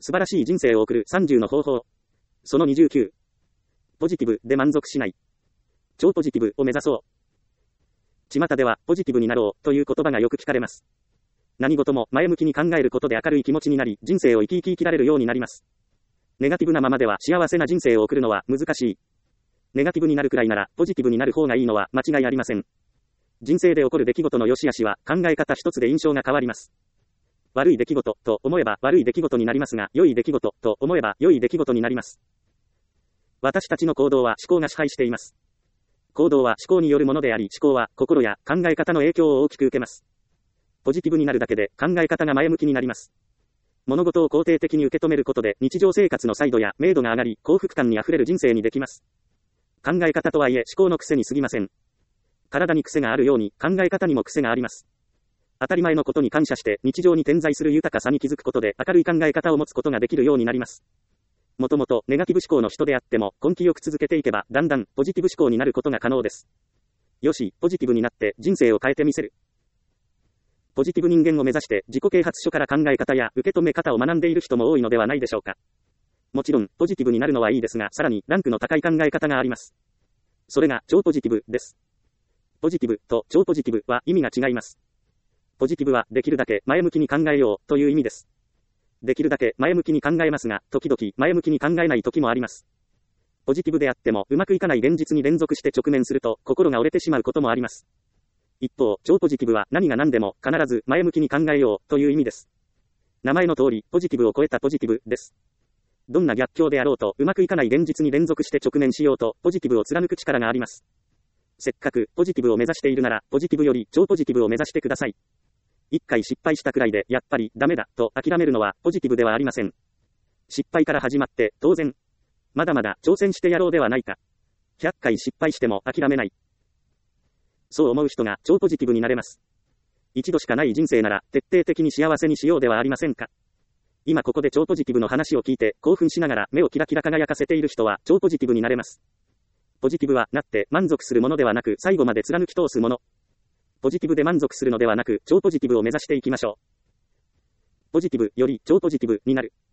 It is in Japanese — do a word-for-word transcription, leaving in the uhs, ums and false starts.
素晴らしい人生を送るさんじゅうの方法。そのにじゅうきゅう。ポジティブで満足しない。超ポジティブを目指そう。巷ではポジティブになろうという言葉がよく聞かれます。何事も前向きに考えることで明るい気持ちになり、人生を生き生き生きられるようになります。ネガティブなままでは幸せな人生を送るのは難しい。ネガティブになるくらいならポジティブになる方がいいのは間違いありません。人生で起こる出来事の良し悪しは考え方一つで印象が変わります。悪い出来事と思えば悪い出来事になりますが、良い出来事と思えば良い出来事になります。私たちの行動は思考が支配しています。行動は思考によるものであり、思考は心や考え方の影響を大きく受けます。ポジティブになるだけで考え方が前向きになります。物事を肯定的に受け止めることで日常生活の彩度や明度が上がり、幸福感にあふれる人生にできます。考え方とはいえ思考の癖に過ぎません。体に癖があるように考え方にも癖があります。当たり前のことに感謝して日常に点在する豊かさに気づくことで明るい考え方を持つことができるようになります。もともとネガティブ思考の人であっても根気よく続けていけばだんだんポジティブ思考になることが可能です。よし、ポジティブになって人生を変えてみせる。ポジティブ人間を目指して自己啓発書から考え方や受け止め方を学んでいる人も多いのではないでしょうか。もちろんポジティブになるのはいいですが、さらにランクの高い考え方があります。それが超ポジティブです。ポジティブと超ポジティブは意味が違います。ポジティブはできるだけ前向きに考えようという意味です。できるだけ前向きに考えますが、時々前向きに考えない時もあります。ポジティブであってもうまくいかない現実に連続して直面すると心が折れてしまうこともあります。一方、超ポジティブは何が何でも必ず前向きに考えようという意味です。名前の通り、ポジティブを超えたポジティブです。どんな逆境であろうとうまくいかない現実に連続して直面しようとポジティブを貫く力があります。せっかくポジティブを目指しているなら、ポジティブより超ポジティブを目指してください。一回失敗したくらいでやっぱりダメだと諦めるのはポジティブではありません。失敗から始まって当然。まだまだ挑戦してやろうではないか。ひゃっかい失敗しても諦めない。そう思う人が超ポジティブになれます。一度しかない人生なら徹底的に幸せにしようではありませんか。今ここで超ポジティブの話を聞いて興奮しながら目をキラキラ輝かせている人は超ポジティブになれます。ポジティブはなって満足するものではなく最後まで貫き通すもの。ポジティブで満足するのではなく超ポジティブを目指していきましょう。ポジティブより超ポジティブになる。